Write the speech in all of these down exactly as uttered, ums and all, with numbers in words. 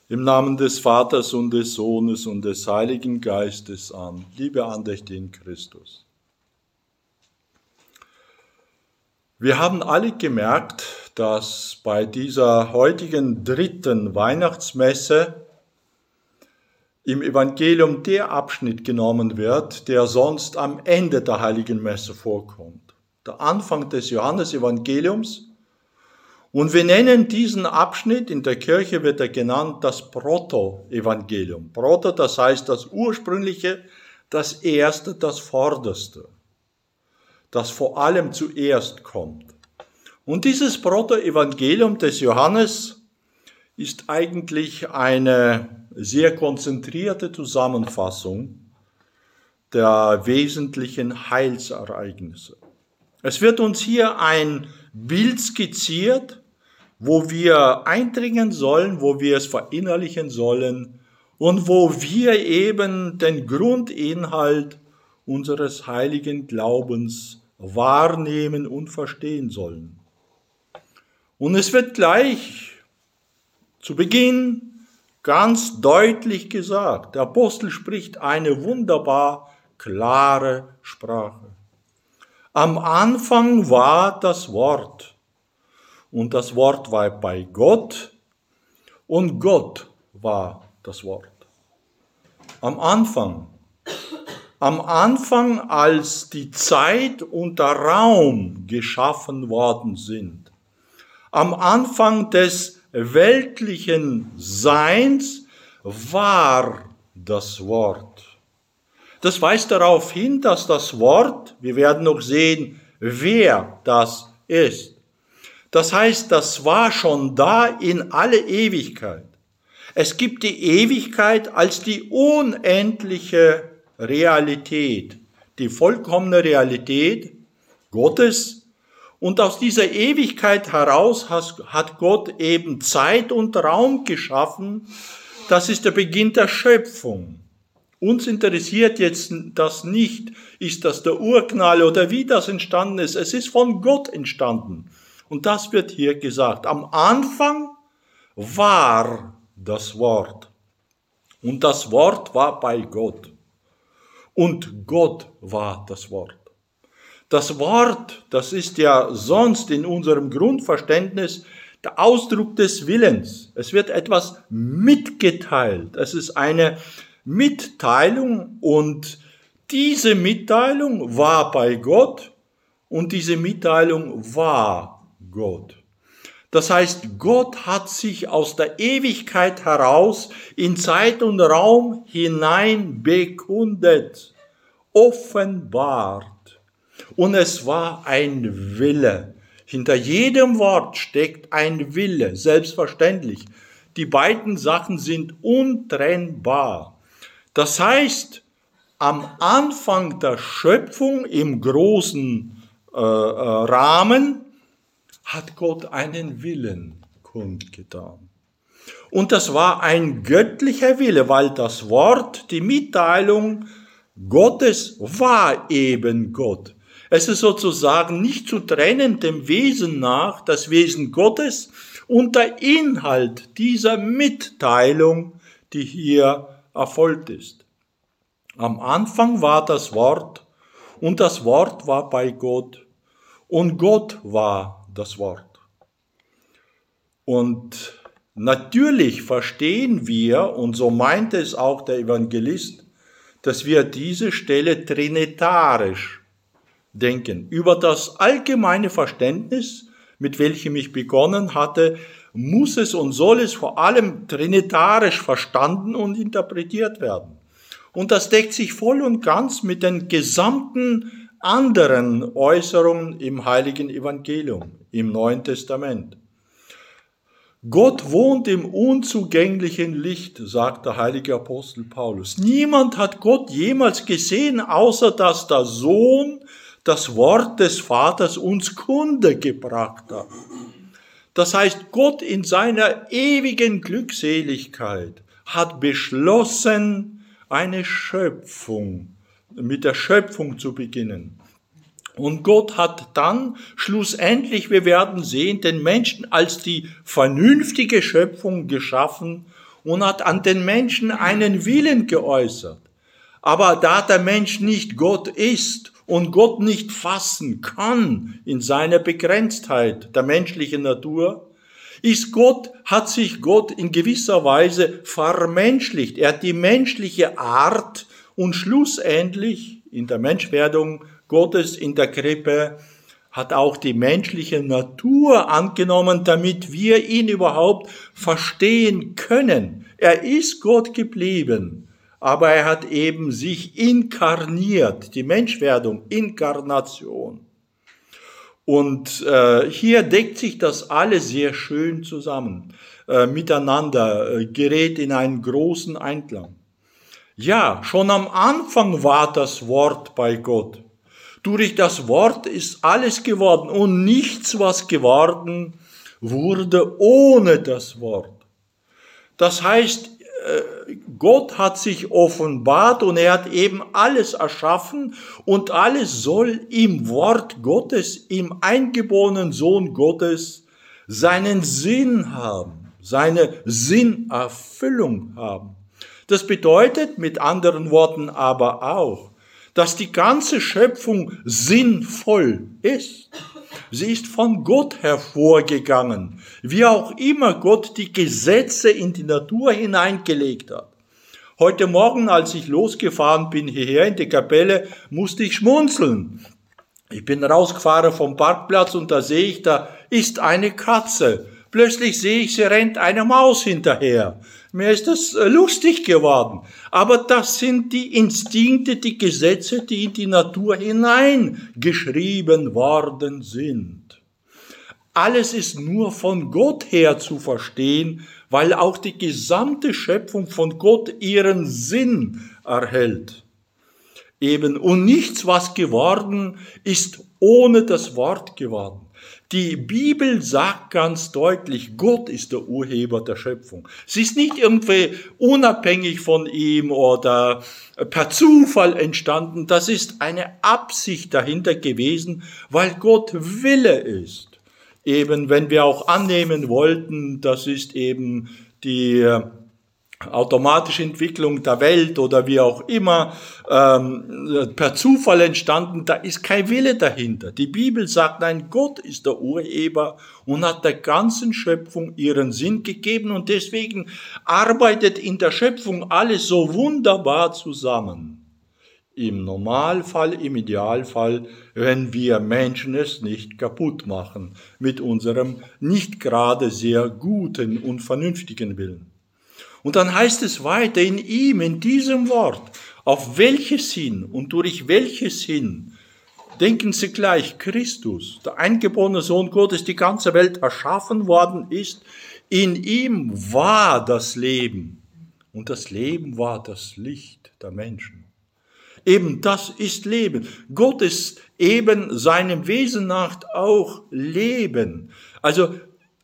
Im Namen des Vaters und des Sohnes und des Heiligen Geistes an. Liebe Andächte in Christus. Wir haben alle gemerkt, dass bei dieser heutigen dritten Weihnachtsmesse im Evangelium der Abschnitt genommen wird, der sonst am Ende der Heiligen Messe vorkommt. Der Anfang des Johannesevangeliums. Und wir nennen diesen Abschnitt, in der Kirche wird er genannt, das Proto-Evangelium. Proto, das heißt das Ursprüngliche, das Erste, das Vorderste, das vor allem zuerst kommt. Und dieses Proto-Evangelium des Johannes ist eigentlich eine sehr konzentrierte Zusammenfassung der wesentlichen Heilsereignisse. Es wird uns hier ein Bild skizziert, wo wir eindringen sollen, wo wir es verinnerlichen sollen und wo wir eben den Grundinhalt unseres heiligen Glaubens wahrnehmen und verstehen sollen. Und es wird gleich zu Beginn ganz deutlich gesagt, der Apostel spricht eine wunderbar klare Sprache. Am Anfang war das Wort. Und das Wort war bei Gott und Gott war das Wort. Am Anfang, am Anfang, als die Zeit und der Raum geschaffen worden sind, am Anfang des weltlichen Seins war das Wort. Das weist darauf hin, dass das Wort, wir werden noch sehen, wer das ist. Das heißt, das war schon da in alle Ewigkeit. Es gibt die Ewigkeit als die unendliche Realität, die vollkommene Realität Gottes. Und aus dieser Ewigkeit heraus hat Gott eben Zeit und Raum geschaffen. Das ist der Beginn der Schöpfung. Uns interessiert jetzt das nicht, ist das der Urknall oder wie das entstanden ist. Es ist von Gott entstanden. Und das wird hier gesagt. Am Anfang war das Wort. Und das Wort war bei Gott. Und Gott war das Wort. Das Wort, das ist ja sonst in unserem Grundverständnis der Ausdruck des Willens. Es wird etwas mitgeteilt. Es ist eine Mitteilung und diese Mitteilung war bei Gott und diese Mitteilung war Gott. Das heißt, Gott hat sich aus der Ewigkeit heraus in Zeit und Raum hinein bekundet, offenbart. Und es war ein Wille. Hinter jedem Wort steckt ein Wille, selbstverständlich. Die beiden Sachen sind untrennbar. Das heißt, am Anfang der Schöpfung im großen äh, Rahmen hat Gott einen Willen kundgetan. Und das war ein göttlicher Wille, weil das Wort, die Mitteilung Gottes war eben Gott. Es ist sozusagen nicht zu trennen dem Wesen nach, das Wesen Gottes und der Inhalt dieser Mitteilung, die hier erfolgt ist. Am Anfang war das Wort und das Wort war bei Gott und Gott war das Wort. Und natürlich verstehen wir, und so meint es auch der Evangelist, dass wir diese Stelle trinitarisch denken. Über das allgemeine Verständnis, mit welchem ich begonnen hatte, muss es und soll es vor allem trinitarisch verstanden und interpretiert werden. Und das deckt sich voll und ganz mit den gesamten anderen Äußerungen im Heiligen Evangelium, im Neuen Testament. Gott wohnt im unzugänglichen Licht, sagt der heilige Apostel Paulus. Niemand hat Gott jemals gesehen, außer dass der Sohn das Wort des Vaters uns Kunde gebracht hat. Das heißt, Gott in seiner ewigen Glückseligkeit hat beschlossen, eine Schöpfung, mit der Schöpfung zu beginnen. Und Gott hat dann schlussendlich, wir werden sehen, den Menschen als die vernünftige Schöpfung geschaffen und hat an den Menschen einen Willen geäußert. Aber da der Mensch nicht Gott ist und Gott nicht fassen kann in seiner Begrenztheit der menschlichen Natur, ist Gott, hat sich Gott in gewisser Weise vermenschlicht. Er hat die menschliche Art und schlussendlich in der Menschwerdung Gottes in der Krippe hat auch die menschliche Natur angenommen, damit wir ihn überhaupt verstehen können. Er ist Gott geblieben, aber er hat eben sich inkarniert, die Menschwerdung, Inkarnation. Und äh, hier deckt sich das alles sehr schön zusammen, äh, miteinander, äh, gerät in einen großen Einklang. Ja, schon am Anfang war das Wort bei Gott. Durch das Wort ist alles geworden und nichts, was geworden wurde, ohne das Wort. Das heißt, Gott hat sich offenbart und er hat eben alles erschaffen und alles soll im Wort Gottes, im eingeborenen Sohn Gottes seinen Sinn haben, seine Sinnerfüllung haben. Das bedeutet mit anderen Worten aber auch, dass die ganze Schöpfung sinnvoll ist. Sie ist von Gott hervorgegangen, wie auch immer Gott die Gesetze in die Natur hineingelegt hat. Heute Morgen, als ich losgefahren bin hierher in die Kapelle, musste ich schmunzeln. Ich bin rausgefahren vom Parkplatz und da sehe ich, da ist eine Katze. Plötzlich sehe ich, sie rennt einer Maus hinterher. Mir ist das lustig geworden. Aber das sind die Instinkte, die Gesetze, die in die Natur hineingeschrieben worden sind. Alles ist nur von Gott her zu verstehen, weil auch die gesamte Schöpfung von Gott ihren Sinn erhält. Eben, und nichts, was geworden ist, ohne das Wort geworden. Die Bibel sagt ganz deutlich, Gott ist der Urheber der Schöpfung. Sie ist nicht irgendwie unabhängig von ihm oder per Zufall entstanden. Das ist eine Absicht dahinter gewesen, weil Gott Wille ist. Eben, wenn wir auch annehmen wollten, das ist eben die automatische Entwicklung der Welt oder wie auch immer, ähm, per Zufall entstanden, da ist kein Wille dahinter. Die Bibel sagt, nein, Gott ist der Urheber und hat der ganzen Schöpfung ihren Sinn gegeben und deswegen arbeitet in der Schöpfung alles so wunderbar zusammen. Im Normalfall, im Idealfall, wenn wir Menschen es nicht kaputt machen mit unserem nicht gerade sehr guten und vernünftigen Willen. Und dann heißt es weiter, in ihm, in diesem Wort, auf welches hin und durch welches hin, denken Sie gleich, Christus, der eingeborene Sohn Gottes, die ganze Welt erschaffen worden ist, in ihm war das Leben und das Leben war das Licht der Menschen. Eben das ist Leben. Gott ist eben seinem Wesen nach auch Leben. Also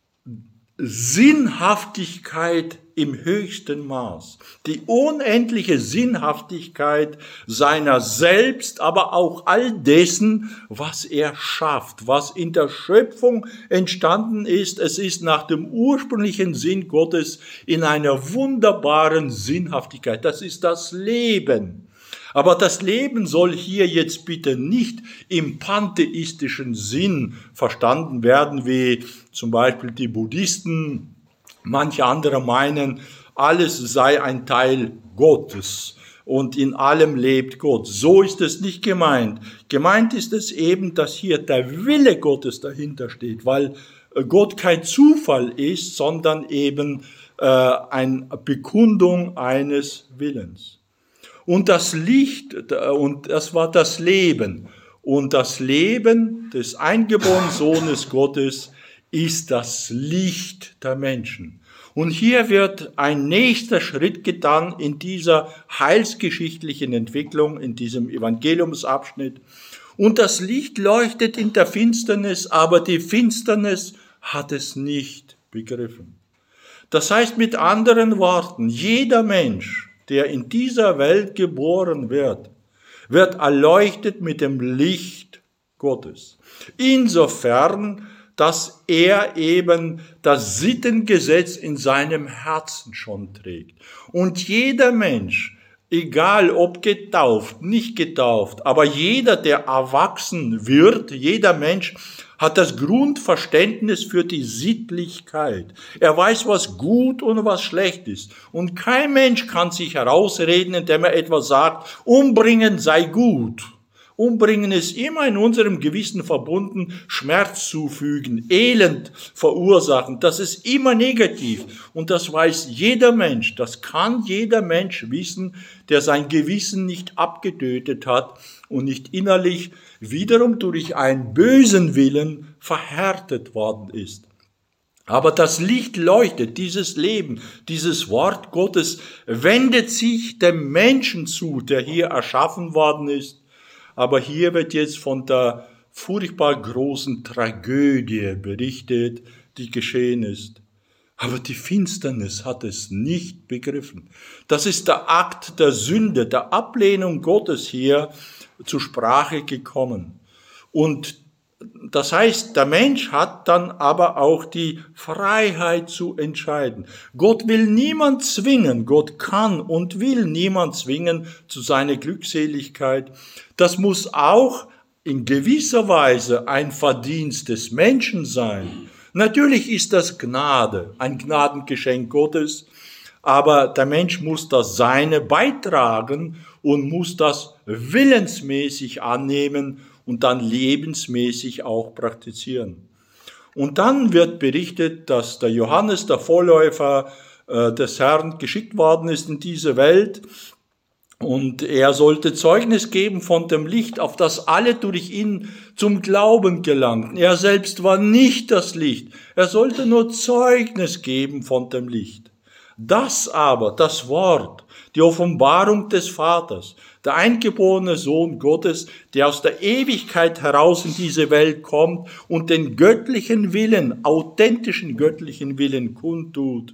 Sinnhaftigkeit im höchsten Maß. Die unendliche Sinnhaftigkeit seiner selbst, aber auch all dessen, was er schafft, was in der Schöpfung entstanden ist. Es ist nach dem ursprünglichen Sinn Gottes in einer wunderbaren Sinnhaftigkeit. Das ist das Leben. Aber das Leben soll hier jetzt bitte nicht im pantheistischen Sinn verstanden werden, wie zum Beispiel die Buddhisten, manche andere meinen, alles sei ein Teil Gottes und in allem lebt Gott. So ist es nicht gemeint. Gemeint ist es eben, dass hier der Wille Gottes dahinter steht, weil Gott kein Zufall ist, sondern eben äh, eine Bekundung eines Willens. Und das Licht, und das war das Leben. Und das Leben des eingeborenen Sohnes Gottes ist das Licht der Menschen. Und hier wird ein nächster Schritt getan in dieser heilsgeschichtlichen Entwicklung, in diesem Evangeliumsabschnitt. Und das Licht leuchtet in der Finsternis, aber die Finsternis hat es nicht begriffen. Das heißt mit anderen Worten, jeder Mensch, der in dieser Welt geboren wird, wird erleuchtet mit dem Licht Gottes. Insofern, dass er eben das Sittengesetz in seinem Herzen schon trägt. Und jeder Mensch, egal ob getauft, nicht getauft, aber jeder, der erwachsen wird, jeder Mensch hat das Grundverständnis für die Sittlichkeit. Er weiß, was gut und was schlecht ist. Und kein Mensch kann sich herausreden, indem er etwas sagt, umbringen sei gut. Umbringen ist immer in unserem Gewissen verbunden, Schmerz zufügen, Elend verursachen. Das ist immer negativ. Und das weiß jeder Mensch. Das kann jeder Mensch wissen, der sein Gewissen nicht abgetötet hat und nicht innerlich wiederum durch einen bösen Willen verhärtet worden ist. Aber das Licht leuchtet, dieses Leben, dieses Wort Gottes wendet sich dem Menschen zu, der hier erschaffen worden ist. Aber hier wird jetzt von der furchtbar großen Tragödie berichtet, die geschehen ist. Aber die Finsternis hat es nicht begriffen. Das ist der Akt der Sünde, der Ablehnung Gottes hier zur Sprache gekommen. Und das heißt, der Mensch hat dann aber auch die Freiheit zu entscheiden. Gott will niemand zwingen, Gott kann und will niemand zwingen zu seiner Glückseligkeit. Das muss auch in gewisser Weise ein Verdienst des Menschen sein. Natürlich ist das Gnade, ein Gnadengeschenk Gottes, aber der Mensch muss das Seine beitragen und muss das willensmäßig annehmen und dann lebensmäßig auch praktizieren. Und dann wird berichtet, dass der Johannes, der Vorläufer äh, des Herrn, geschickt worden ist in diese Welt und er sollte Zeugnis geben von dem Licht, auf das alle durch ihn zum Glauben gelangten. Er selbst war nicht das Licht, er sollte nur Zeugnis geben von dem Licht. Das aber, das Wort, die Offenbarung des Vaters, der eingeborene Sohn Gottes, der aus der Ewigkeit heraus in diese Welt kommt und den göttlichen Willen, authentischen göttlichen Willen kundtut.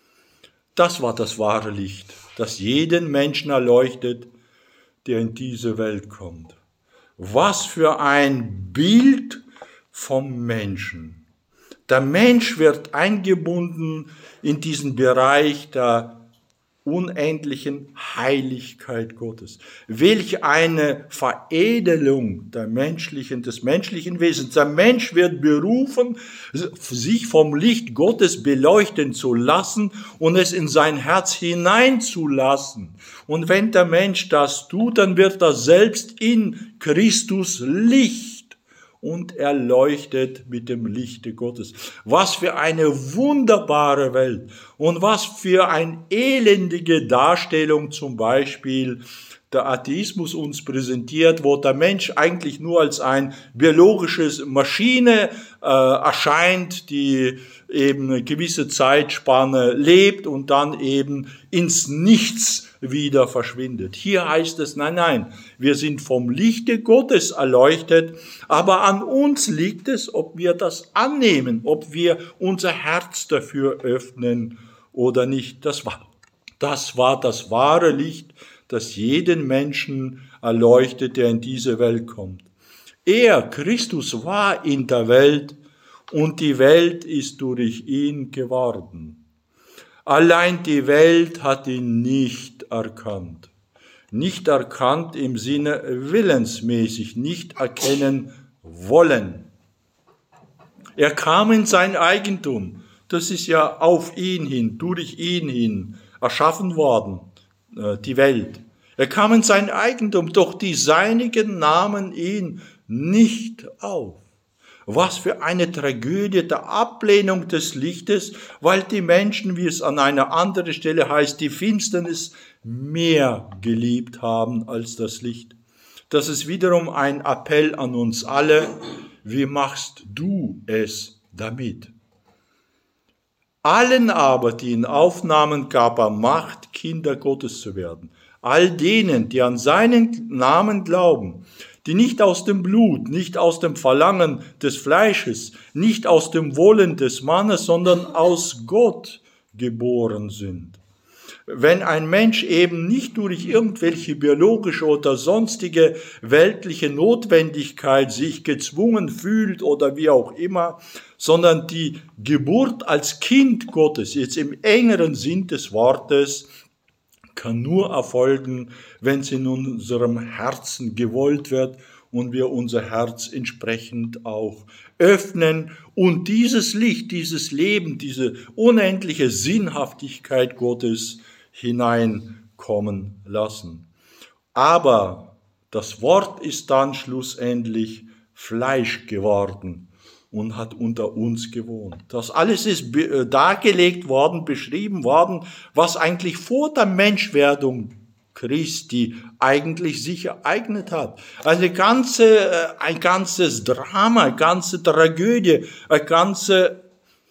Das war das wahre Licht, das jeden Menschen erleuchtet, der in diese Welt kommt. Was für ein Bild vom Menschen. Der Mensch wird eingebunden in diesen Bereich der unendlichen Heiligkeit Gottes. Welch eine Veredelung der menschlichen, des menschlichen Wesens. Der Mensch wird berufen, sich vom Licht Gottes beleuchten zu lassen und es in sein Herz hineinzulassen. Und wenn der Mensch das tut, dann wird er selbst in Christus Licht und er leuchtet mit dem Lichte Gottes. Was für eine wunderbare Welt und was für eine elendige Darstellung zum Beispiel der Atheismus uns präsentiert, wo der Mensch eigentlich nur als ein biologisches Maschine äh, erscheint, die eben eine gewisse Zeitspanne lebt und dann eben ins Nichts wieder verschwindet. Hier heißt es, nein, nein, wir sind vom Lichte Gottes erleuchtet, aber an uns liegt es, ob wir das annehmen, ob wir unser Herz dafür öffnen oder nicht. Das war, das war das wahre Licht, das jeden Menschen erleuchtet, der in diese Welt kommt. Er, Christus, war in der Welt und die Welt ist durch ihn geworden. Allein die Welt hat ihn nicht erkannt. Nicht erkannt im Sinne willensmäßig, nicht erkennen wollen. Er kam in sein Eigentum. Das ist ja auf ihn hin, durch ihn hin erschaffen worden, die Welt. Er kam in sein Eigentum, doch die Seinigen nahmen ihn nicht auf. Was für eine Tragödie der Ablehnung des Lichtes, weil die Menschen, wie es an einer anderen Stelle heißt, die Finsternis mehr geliebt haben als das Licht. Das ist wiederum ein Appell an uns alle. Wie machst du es damit? Allen aber, die ihn aufnahmen, gab er Macht, Kinder Gottes zu werden. All denen, die an seinen Namen glauben, die nicht aus dem Blut, nicht aus dem Verlangen des Fleisches, nicht aus dem Wollen des Mannes, sondern aus Gott geboren sind. Wenn ein Mensch eben nicht durch irgendwelche biologische oder sonstige weltliche Notwendigkeit sich gezwungen fühlt oder wie auch immer, sondern die Geburt als Kind Gottes, jetzt im engeren Sinn des Wortes, kann nur erfolgen, wenn es in unserem Herzen gewollt wird und wir unser Herz entsprechend auch öffnen und dieses Licht, dieses Leben, diese unendliche Sinnhaftigkeit Gottes hineinkommen lassen. Aber das Wort ist dann schlussendlich Fleisch geworden und hat unter uns gewohnt. Das alles ist dargelegt worden, beschrieben worden, was eigentlich vor der Menschwerdung Christi eigentlich sich ereignet hat. Eine ganze, ein ganzes Drama, eine ganze Tragödie, eine ganze,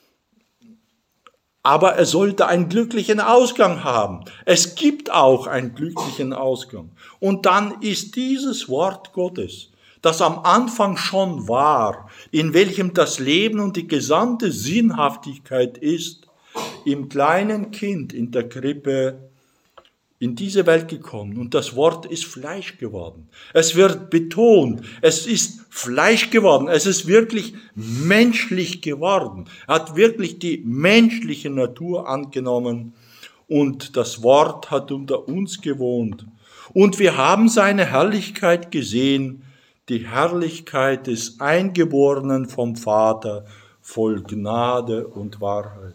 aber es sollte einen glücklichen Ausgang haben. Es gibt auch einen glücklichen Ausgang. Und dann ist dieses Wort Gottes, das am Anfang schon war, in welchem das Leben und die gesamte Sinnhaftigkeit ist, im kleinen Kind in der Krippe in diese Welt gekommen. Und das Wort ist Fleisch geworden. Es wird betont, es ist Fleisch geworden. Es ist wirklich menschlich geworden. Er hat wirklich die menschliche Natur angenommen. Und das Wort hat unter uns gewohnt. Und wir haben seine Herrlichkeit gesehen, die Herrlichkeit des Eingeborenen vom Vater, voll Gnade und Wahrheit.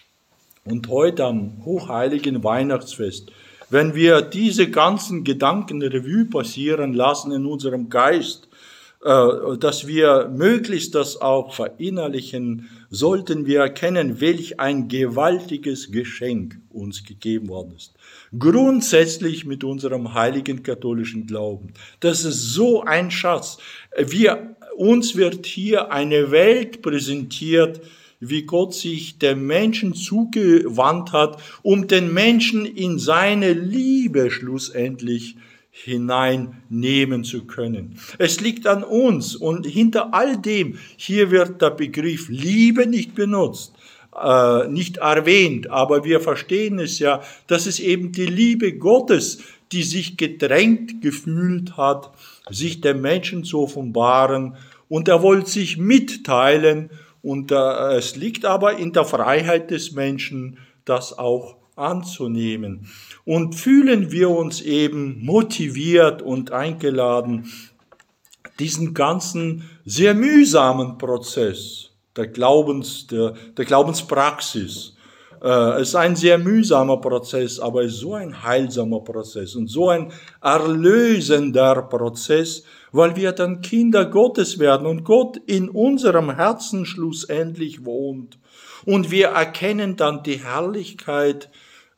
Und heute am hochheiligen Weihnachtsfest, wenn wir diese ganzen Gedanken Revue passieren lassen in unserem Geist, dass wir möglichst das auch verinnerlichen, sollten wir erkennen, welch ein gewaltiges Geschenk uns gegeben worden ist. Grundsätzlich mit unserem heiligen katholischen Glauben. Das ist so ein Schatz. Wir, uns wird hier eine Welt präsentiert, wie Gott sich dem Menschen zugewandt hat, um den Menschen in seine Liebe schlussendlich hineinnehmen zu können. Es liegt an uns und hinter all dem, hier wird der Begriff Liebe nicht benutzt, äh, nicht erwähnt, aber wir verstehen es ja, dass es eben die Liebe Gottes, die sich gedrängt gefühlt hat, sich dem Menschen zu offenbaren und er wollte sich mitteilen und äh, es liegt aber in der Freiheit des Menschen, das auch anzunehmen. Und fühlen wir uns eben motiviert und eingeladen, diesen ganzen sehr mühsamen Prozess der, Glaubens, der, der Glaubenspraxis, äh, es ist ein sehr mühsamer Prozess, aber es ist so ein heilsamer Prozess und so ein erlösender Prozess, weil wir dann Kinder Gottes werden und Gott in unserem Herzen schlussendlich wohnt. Und wir erkennen dann die Herrlichkeit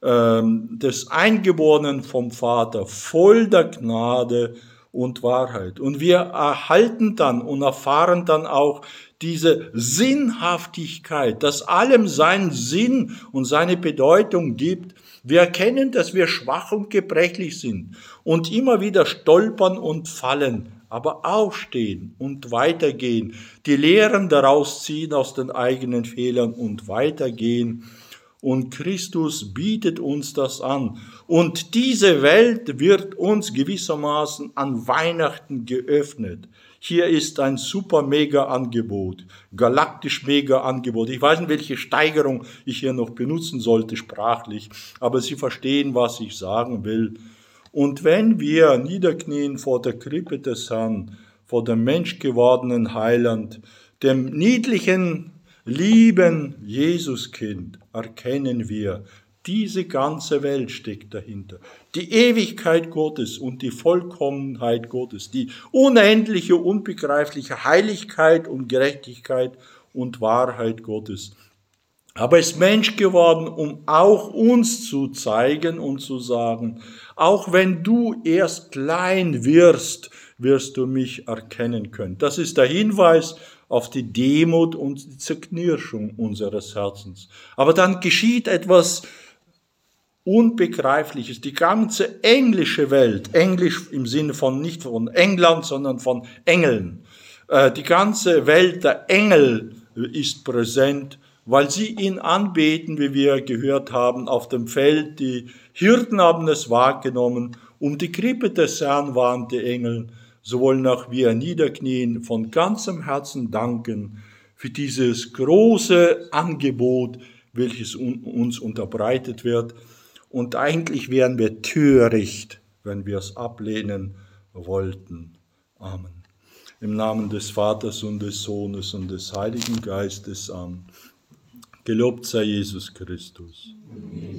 des Eingeborenen vom Vater, voll der Gnade und Wahrheit. Und wir erhalten dann und erfahren dann auch diese Sinnhaftigkeit, dass allem seinen Sinn und seine Bedeutung gibt. Wir erkennen, dass wir schwach und gebrechlich sind und immer wieder stolpern und fallen, aber aufstehen und weitergehen, die Lehren daraus ziehen aus den eigenen Fehlern und weitergehen. Und Christus bietet uns das an. Und diese Welt wird uns gewissermaßen an Weihnachten geöffnet. Hier ist ein super mega Angebot, galaktisch mega Angebot. Ich weiß nicht, welche Steigerung ich hier noch benutzen sollte sprachlich, aber Sie verstehen, was ich sagen will. Und wenn wir niederknien vor der Krippe des Herrn, vor dem menschgewordenen Heiland, dem niedlichen lieben Jesuskind, erkennen wir, diese ganze Welt steckt dahinter. Die Ewigkeit Gottes und die Vollkommenheit Gottes, die unendliche, unbegreifliche Heiligkeit und Gerechtigkeit und Wahrheit Gottes. Aber ist Mensch geworden, um auch uns zu zeigen und zu sagen, auch wenn du erst klein wirst, wirst du mich erkennen können. Das ist der Hinweis auf die Demut und die Zerknirschung unseres Herzens. Aber dann geschieht etwas Unbegreifliches. Die ganze englische Welt, Englisch im Sinne von nicht von England, sondern von Engeln. Die ganze Welt der Engel ist präsent, weil sie ihn anbeten, wie wir gehört haben, auf dem Feld. Die Hirten haben es wahrgenommen. Um die Krippe des Herrn waren die Engel. So wollen auch wir niederknien, von ganzem Herzen danken für dieses große Angebot, welches uns unterbreitet wird. Und eigentlich wären wir töricht, wenn wir es ablehnen wollten. Amen. Im Namen des Vaters und des Sohnes und des Heiligen Geistes. Amen. Gelobt sei Jesus Christus.